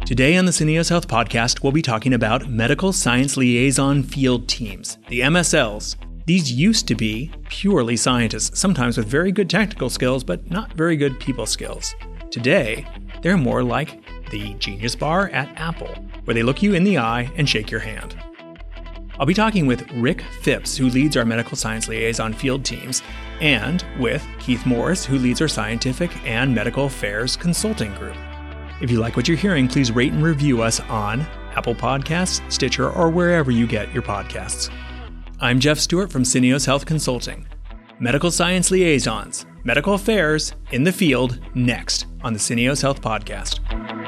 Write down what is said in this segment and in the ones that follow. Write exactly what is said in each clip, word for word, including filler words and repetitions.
Today on the Syneos Health Podcast, we'll be talking about Medical Science Liaison Field Teams, the M S Ls. These used to be purely scientists, sometimes with very good technical skills, but not very good people skills. Today, they're more like the Genius Bar at Apple, where they look you in the eye and shake your hand. I'll be talking with Rick Phipps, who leads our Medical Science Liaison Field Teams, and with Keith Morris, who leads our Scientific and Medical Affairs Consulting Group. If you like what you're hearing, please rate and review us on Apple Podcasts, Stitcher, or wherever you get your podcasts. I'm Jeff Stewart from Syneos Health Consulting. Medical Science Liaisons, Medical Affairs in the Field, next on the Syneos Health Podcast.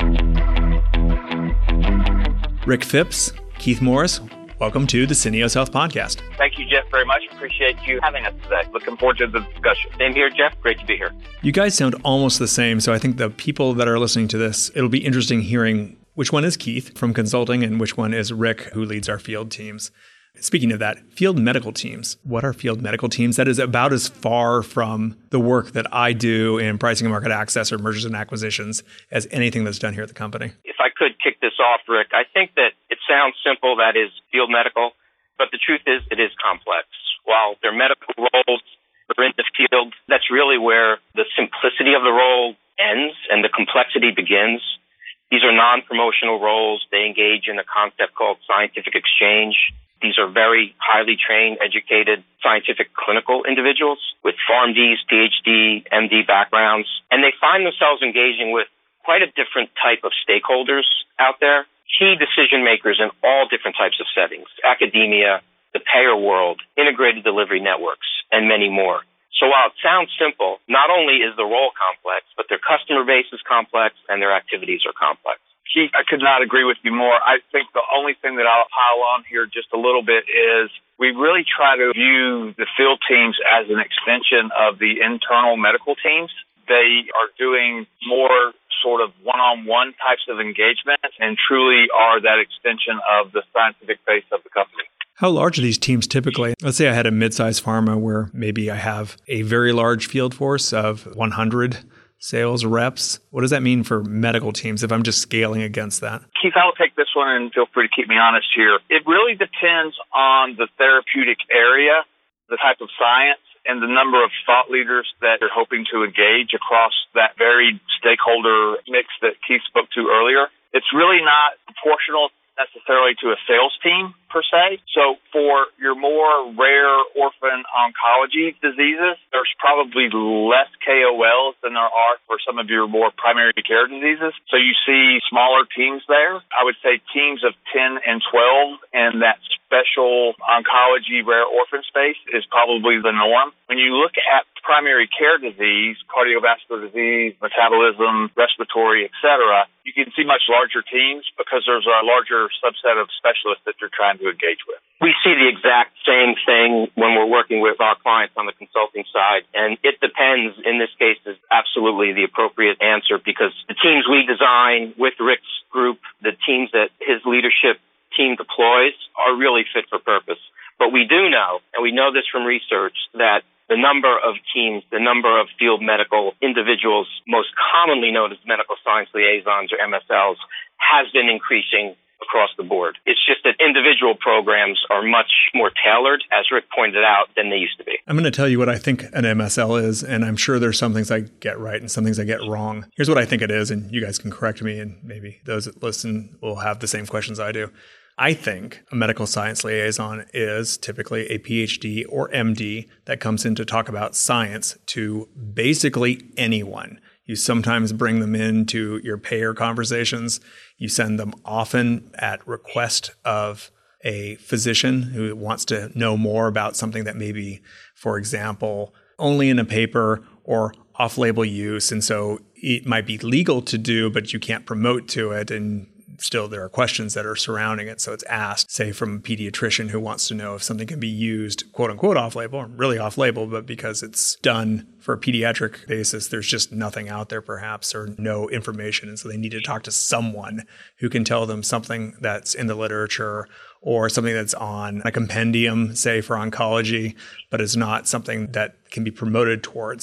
Rick Phipps, Keith Morris, welcome to the Syneos Health Podcast. Thank you, Jeff, very much. Appreciate you having us today. Looking forward to the discussion. Same here, Jeff. Great to be here. You guys sound almost the same, so I think the people that are listening to this, it'll be interesting hearing which one is Keith from consulting and which one is Rick, who leads our field teams. Speaking of that, field medical teams. What are field medical teams? That is about as far from the work that I do in pricing and market access or mergers and acquisitions as anything that's done here at the company. If I could kick this off, Rick, I think that it sounds simple, that is field medical, but the truth is it is complex. While they're medical roles, they're in the field, that's really where the simplicity of the role ends and the complexity begins. These are non-promotional roles. They engage in a concept called scientific exchange. These are very highly trained, educated, scientific clinical individuals with PharmDs, PhD, M D backgrounds, and they find themselves engaging with quite a different type of stakeholders out there, key decision makers in all different types of settings, academia, the payer world, integrated delivery networks, and many more. So while it sounds simple, not only is the role complex, but their customer base is complex and their activities are complex. Keith, I could not agree with you more. I think the only thing that I'll pile on here just a little bit is we really try to view the field teams as an extension of the internal medical teams. They are doing more sort of one-on-one types of engagement and truly are that extension of the scientific base of the company. How large are these teams typically? Let's say I had a mid-sized pharma where maybe I have a very large field force of one hundred sales reps. What does that mean for medical teams if I'm just scaling against that? Keith, I'll take this one and feel free to keep me honest here. It really depends on the therapeutic area, the type of science, and the number of thought leaders that you're hoping to engage across that varied stakeholder mix that Keith spoke to earlier. It's really not proportional necessarily to a sales team per se. So for your more rare orphan oncology diseases, there's probably less K O Ls than there are for some of your more primary care diseases. So you see smaller teams there. I would say teams of ten and twelve and that special oncology rare orphan space is probably the norm. When you look at primary care disease, cardiovascular disease, metabolism, respiratory, et cetera, you can see much larger teams because there's a larger subset of specialists that you're trying to engage with. We see the exact same thing when we're working with our clients on the consulting side, and it depends. In this case, is absolutely the appropriate answer because the teams we design with Rick's group, the teams that his leadership team deploys, are really fit for purpose. But we do know, and we know this from research, that the number of teams, the number of field medical individuals, most commonly known as medical science liaisons or M S Ls, has been increasing across the board. It's just that individual programs are much more tailored, as Rick pointed out, than they used to be. I'm going to tell you what I think an M S L is, and I'm sure there's some things I get right and some things I get wrong. Here's what I think it is, and you guys can correct me, and maybe those that listen will have the same questions I do. I think a medical science liaison is typically a PhD or M D that comes in to talk about science to basically anyone. You sometimes bring them into your payer conversations. You send them often at request of a physician who wants to know more about something that may be, for example, only in a paper or off-label use. And so it might be legal to do, but you can't promote to it. And still there are questions that are surrounding it. So it's asked, say, from a pediatrician who wants to know if something can be used, quote unquote, off-label, or really off-label, but because it's done for a pediatric basis, there's just nothing out there perhaps or no information. And so they need to talk to someone who can tell them something that's in the literature or something that's on a compendium, say, for oncology, but is not something that can be promoted towards.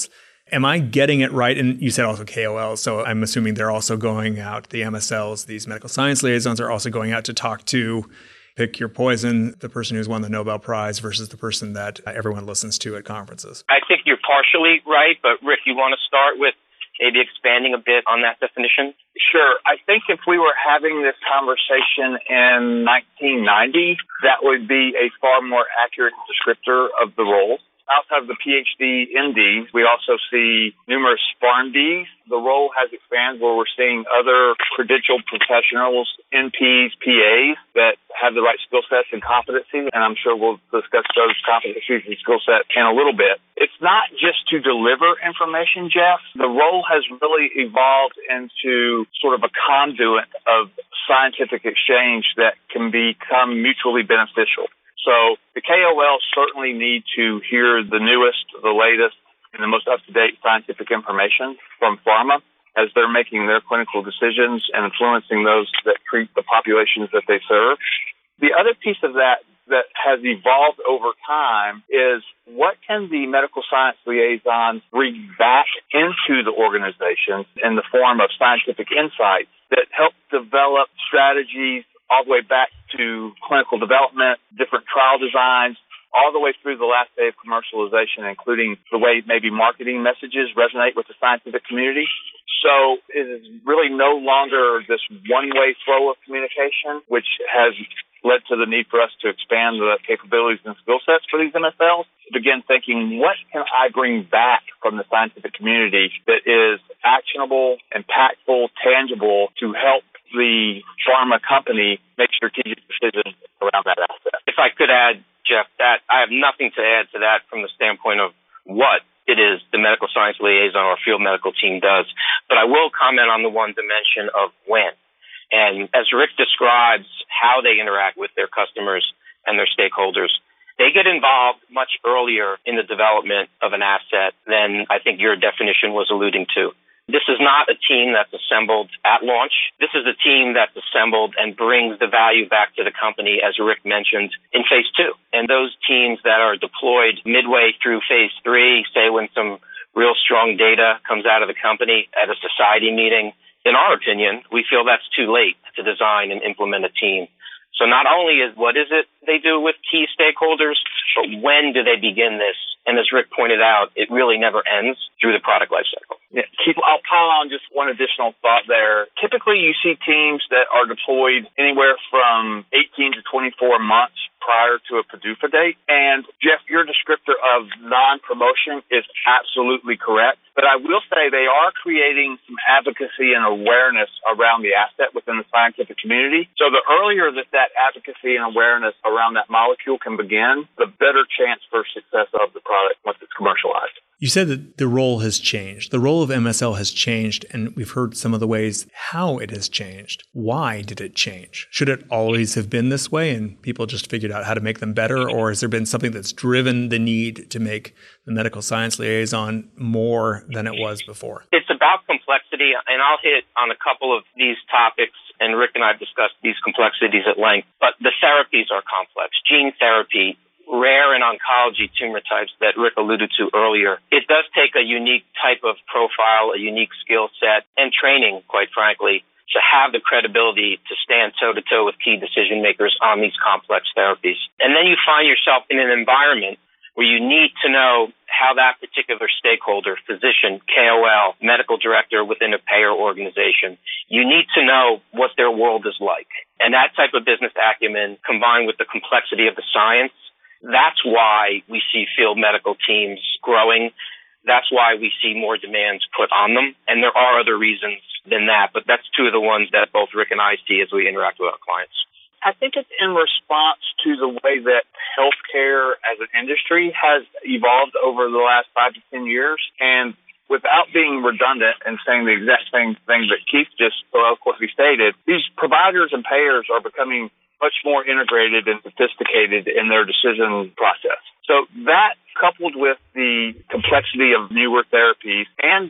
Am I getting it right? And you said also K O Ls, so I'm assuming they're also going out, the M S Ls, these medical science liaisons are also going out to talk to, pick your poison, the person who's won the Nobel Prize versus the person that everyone listens to at conferences. I think you're partially right, but Rick, you want to start with maybe expanding a bit on that definition? Sure. I think if we were having this conversation in nineteen ninety, that would be a far more accurate descriptor of the role. Outside of the PhD M Ds, we also see numerous PharmDs. The role has expanded where we're seeing other credentialed professionals, N Ps, P As, that have the right skill sets and competencies, and I'm sure we'll discuss those competencies and skill sets in a little bit. It's not just to deliver information, Jeff. The role has really evolved into sort of a conduit of scientific exchange that can become mutually beneficial. So the K O Ls certainly need to hear the newest, the latest, and the most up-to-date scientific information from pharma as they're making their clinical decisions and influencing those that treat the populations that they serve. The other piece of that that has evolved over time is what can the medical science liaison bring back into the organization in the form of scientific insights that help develop strategies all the way back to clinical development, different trial designs, all the way through the last day of commercialization, including the way maybe marketing messages resonate with the scientific community. So it is really no longer this one-way flow of communication, which has led to the need for us to expand the capabilities and skill sets for these M S Ls. Begin thinking, what can I bring back from the scientific community that is actionable, impactful, tangible to help the pharma company make strategic decisions around that asset? If I could add, Jeff, that I have nothing to add to that from the standpoint of what it is the medical science liaison or field medical team does. But I will comment on the one dimension of when. And as Rick describes how they interact with their customers and their stakeholders, they get involved much earlier in the development of an asset than I think your definition was alluding to. This is not a team that's assembled at launch. This is a team that's assembled and brings the value back to the company, as Rick mentioned, in phase two. And those teams that are deployed midway through phase three, say when some real strong data comes out of the company at a society meeting, in our opinion, we feel that's too late to design and implement a team. So not only is what is it they do with key stakeholders, but when do they begin this? And as Rick pointed out, it really never ends through the product lifecycle. Yeah, Keith, I'll pile on just one additional thought there. Typically, you see teams that are deployed anywhere from eighteen to twenty-four months prior to a P D U F A date. And Jeff, your descriptor of non-promotion is absolutely correct. But I will say they are creating some advocacy and awareness around the asset within the scientific community. So the earlier that that advocacy and awareness around that molecule can begin, the better chance for success of the product once it's commercialized. You said that the role has changed. The role of M S L has changed, and we've heard some of the ways how it has changed. Why did it change? Should it always have been this way and people just figured out how to make them better? Or has there been something that's driven the need to make the medical science liaison more than it was before? It's about complexity, and I'll hit on a couple of these topics, and Rick and I have discussed these complexities at length. But the therapies are complex. Gene therapy, rare in oncology tumor types that Rick alluded to earlier, it does take a unique type of profile, a unique skill set, and training, quite frankly, to have the credibility to stand toe-to-toe with key decision makers on these complex therapies. And then you find yourself in an environment where you need to know how that particular stakeholder, physician, K O L, medical director within a payer organization, you need to know what their world is like. And that type of business acumen, combined with the complexity of the science, that's why we see field medical teams growing. That's why we see more demands put on them. And there are other reasons than that, but that's two of the ones that both Rick and I see as we interact with our clients. I think it's in response to the way that healthcare as an industry has evolved over the last five to ten years. And without being redundant and saying the exact same thing that Keith just so eloquently stated, these providers and payers are becoming much more integrated and sophisticated in their decision process. So that, coupled with the complexity of newer therapies and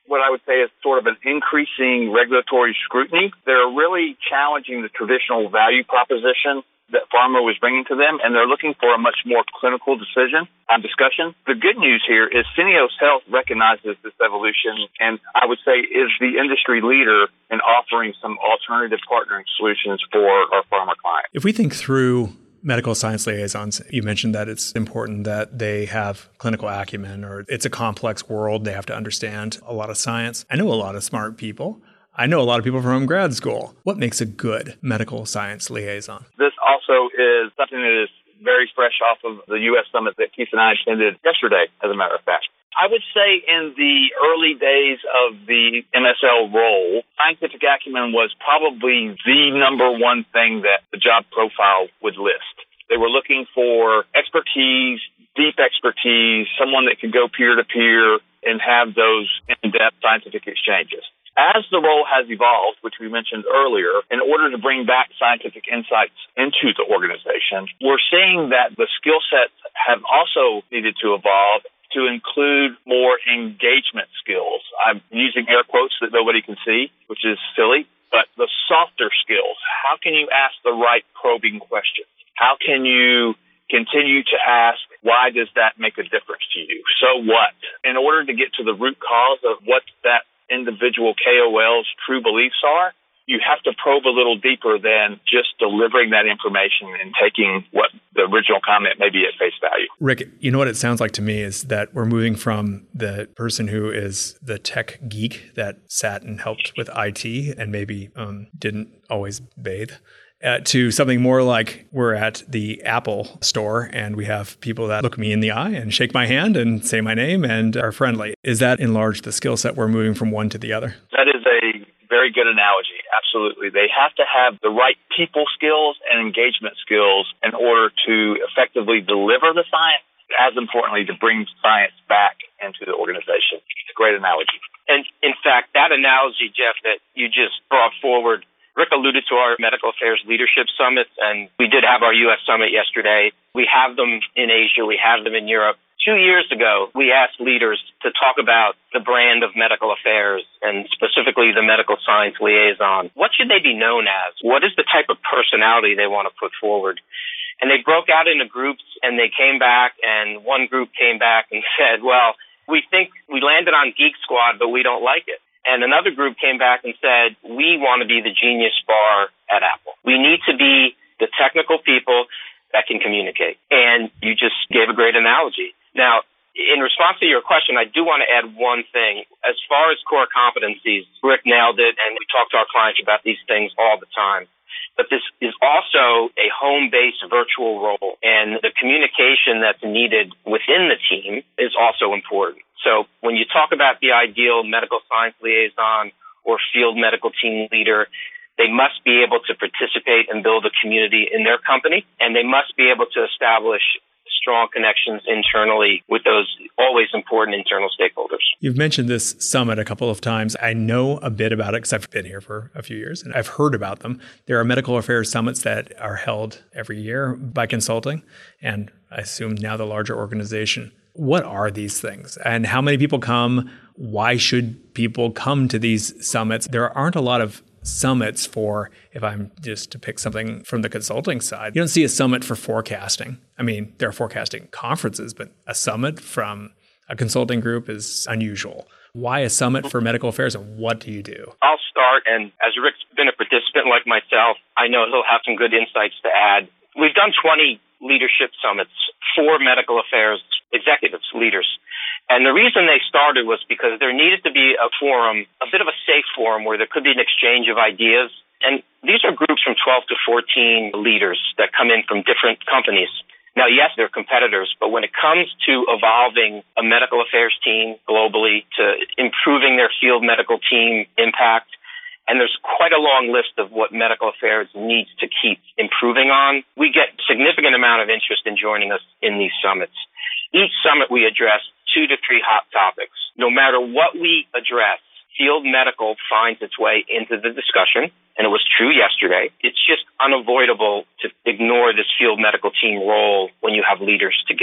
what I would say is sort of an increasing regulatory scrutiny. They're really challenging the traditional value proposition that pharma was bringing to them, and they're looking for a much more clinical decision and discussion. The good news here is Syneos Health recognizes this evolution and I would say is the industry leader in offering some alternative partnering solutions for our pharma clients. If we think through medical science liaisons, you mentioned that it's important that they have clinical acumen, or it's a complex world. They have to understand a lot of science. I know a lot of smart people. I know a lot of people from grad school. What makes a good medical science liaison? This also is something that is very fresh off of the U S summit that Keith and I attended yesterday, as a matter of fact. I would say in the early days of the M S L role, scientific acumen was probably the number one thing that the job profile would list. They were looking for expertise, deep expertise, someone that could go peer-to-peer and have those in-depth scientific exchanges. As the role has evolved, which we mentioned earlier, in order to bring back scientific insights into the organization, we're seeing that the skill sets have also needed to evolve to include more engagement skills. I'm using air quotes that nobody can see, which is silly, but the softer skills. How can you ask the right probing questions? How can you continue to ask, why does that make a difference to you? So what? In order to get to the root cause of what that individual K O L's true beliefs are, you have to probe a little deeper than just delivering that information and taking what the original comment may be at face value. Rick, you know what it sounds like to me is that we're moving from the person who is the tech geek that sat and helped with I T and maybe um, didn't always bathe, Uh, to something more like we're at the Apple store and we have people that look me in the eye and shake my hand and say my name and are friendly. Is that in large the skill set we're moving from one to the other? That is a very good analogy. Absolutely. They have to have the right people skills and engagement skills in order to effectively deliver the science, as importantly, to bring science back into the organization. It's a great analogy. And in fact, that analogy, Jeff, that you just brought forward, Rick alluded to our Medical Affairs Leadership Summits, and we did have our U S Summit yesterday. We have them in Asia. We have them in Europe. Two years ago, we asked leaders to talk about the brand of medical affairs and specifically the medical science liaison. What should they be known as? What is the type of personality they want to put forward? And they broke out into groups, and they came back, and one group came back and said, well, we think we landed on Geek Squad, but we don't like it. And another group came back and said, we want to be the genius bar at Apple. We need to be the technical people that can communicate. And you just gave a great analogy. Now, in response to your question, I do want to add one thing. As far as core competencies, Rick nailed it, and we talk to our clients about these things all the time. But this is also a home-based virtual role, and the communication that's needed within the team is also important. So when you talk about the ideal medical science liaison or field medical team leader, they must be able to participate and build a community in their company, and they must be able to establish strong connections internally with those always important internal stakeholders. You've mentioned this summit a couple of times. I know a bit about it because I've been here for a few years and I've heard about them. There are medical affairs summits that are held every year by consulting, and I assume now the larger organization. What are these things and how many people come? Why should people come to these summits? There aren't a lot of summits for, if I'm just to pick something from the consulting side, you don't see a summit for forecasting. I mean, there are forecasting conferences, but a summit from a consulting group is unusual. Why a summit for medical affairs, and what do you do? I'll start, and as Rick's been a participant like myself, I know he'll have some good insights to add. We've done twenty leadership summits for medical affairs executives, leaders. And the reason they started was because there needed to be a forum, a bit of a safe forum where there could be an exchange of ideas. And these are groups from twelve to fourteen leaders that come in from different companies. Now, yes, they're competitors, but when it comes to evolving a medical affairs team globally, to improving their field medical team impact, and there's quite a long list of what medical affairs needs to keep improving on, we get a significant amount of interest in joining us in these summits. Each summit we address two to three hot topics. No matter what we address, field medical finds its way into the discussion, and it was true yesterday. It's just unavoidable to ignore this field medical team role when you have leaders together.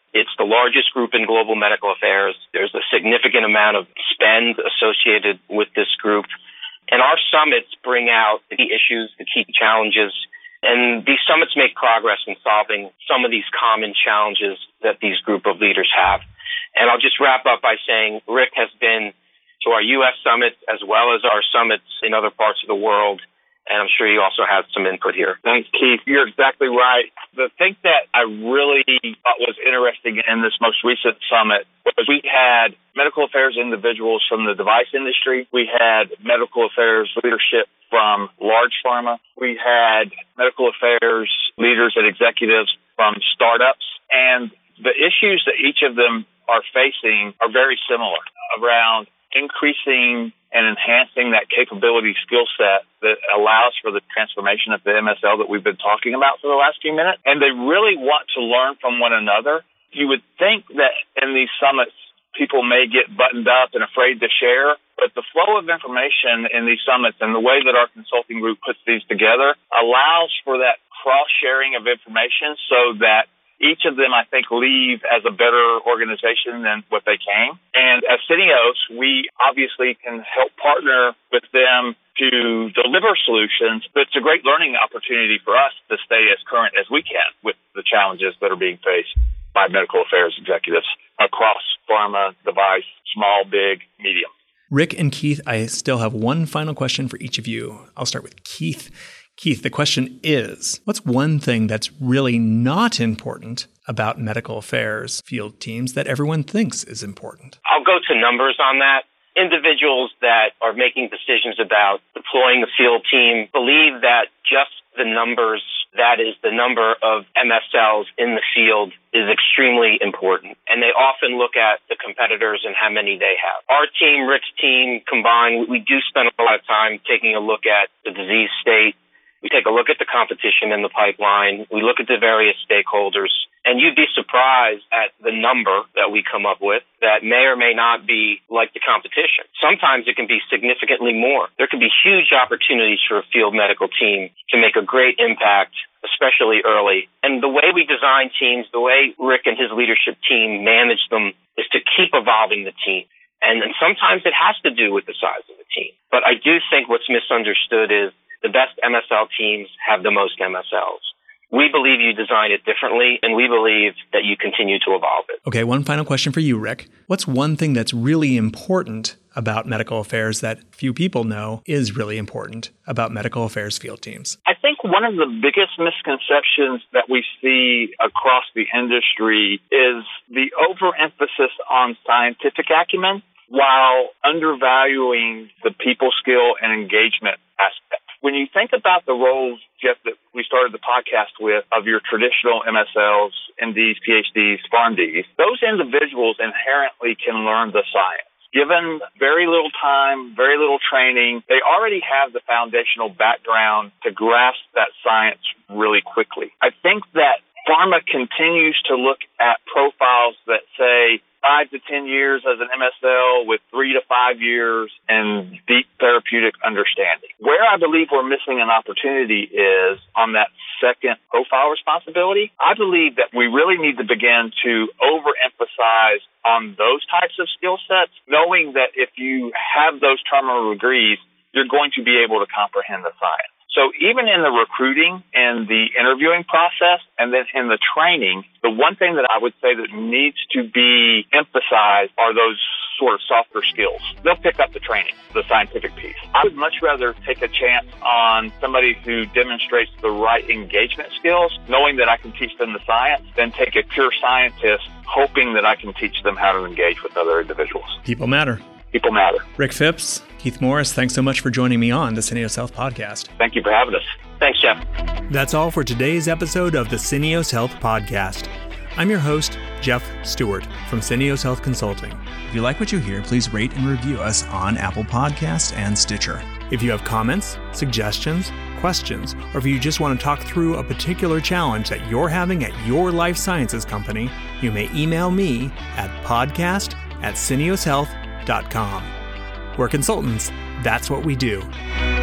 It's the largest group in global medical affairs. There's a significant amount of spend associated with this group. And our summits bring out the key issues, the key challenges, and these summits make progress in solving some of these common challenges that these group of leaders have. And I'll just wrap up by saying Rick has been to our U S summits as well as our summits in other parts of the world. And I'm sure you also have some input here. Thanks, Keith. You're exactly right. The thing that I really thought was interesting in this most recent summit was we had medical affairs individuals from the device industry. We had medical affairs leadership from large pharma. We had medical affairs leaders and executives from startups. And the issues that each of them are facing are very similar around increasing and enhancing that capability skill set that allows for the transformation of the M S L that we've been talking about for the last few minutes. And they really want to learn from one another. You would think that in these summits, people may get buttoned up and afraid to share, but the flow of information in these summits and the way that our consulting group puts these together allows for that cross-sharing of information so that each of them, I think, leave as a better organization than what they came. And as Syneos, we obviously can help partner with them to deliver solutions. But it's a great learning opportunity for us to stay as current as we can with the challenges that are being faced by medical affairs executives across pharma, device, small, big, medium. Rick and Keith, I still have one final question for each of you. I'll start with Keith. Keith, the question is, what's one thing that's really not important about medical affairs field teams that everyone thinks is important? I'll go to numbers on that. Individuals that are making decisions about deploying a field team believe that just the numbers, that is the number of M S Ls in the field, is extremely important. And they often look at the competitors and how many they have. Our team, Rick's team combined, we do spend a lot of time taking a look at the disease state. We take a look at the competition in the pipeline. We look at the various stakeholders. And you'd be surprised at the number that we come up with that may or may not be like the competition. Sometimes it can be significantly more. There can be huge opportunities for a field medical team to make a great impact, especially early. And the way we design teams, the way Rick and his leadership team manage them, is to keep evolving the team. And, and sometimes it has to do with the size of the team. But I do think what's misunderstood is the best M S L teams have the most M S Ls. We believe you design it differently, and we believe that you continue to evolve it. Okay, one final question for you, Rick. What's one thing that's really important about medical affairs that few people know is really important about medical affairs field teams? I think one of the biggest misconceptions that we see across the industry is the overemphasis on scientific acumen while undervaluing the people skill and engagement aspect. When you think about the roles, Jeff, that we started the podcast with, of your traditional M S Ls, M Ds, P H Ds, PharmDs, those individuals inherently can learn the science. Given very little time, very little training, they already have the foundational background to grasp that science really quickly. I think that pharma continues to look at profiles that say five to ten years as an M S L with three to five years and deep therapeutic understanding. Where I believe we're missing an opportunity is on that second profile responsibility. I believe that we really need to begin to overemphasize on those types of skill sets, knowing that if you have those terminal degrees, you're going to be able to comprehend the science. So even in the recruiting and the interviewing process and then in the training, the one thing that I would say that needs to be emphasized are those sort of softer skills. They'll pick up the training, the scientific piece. I would much rather take a chance on somebody who demonstrates the right engagement skills, knowing that I can teach them the science, than take a pure scientist hoping that I can teach them how to engage with other individuals. People matter. People matter. Rick Phipps, Keith Morris, thanks so much for joining me on the Syneos Health Podcast. Thank you for having us. Thanks, Jeff. That's all for today's episode of the Syneos Health Podcast. I'm your host, Jeff Stewart from Syneos Health Consulting. If you like what you hear, please rate and review us on Apple Podcasts and Stitcher. If you have comments, suggestions, questions, or if you just want to talk through a particular challenge that you're having at your life sciences company, you may email me at podcast at syneos health dot com. We're consultants. That's what we do.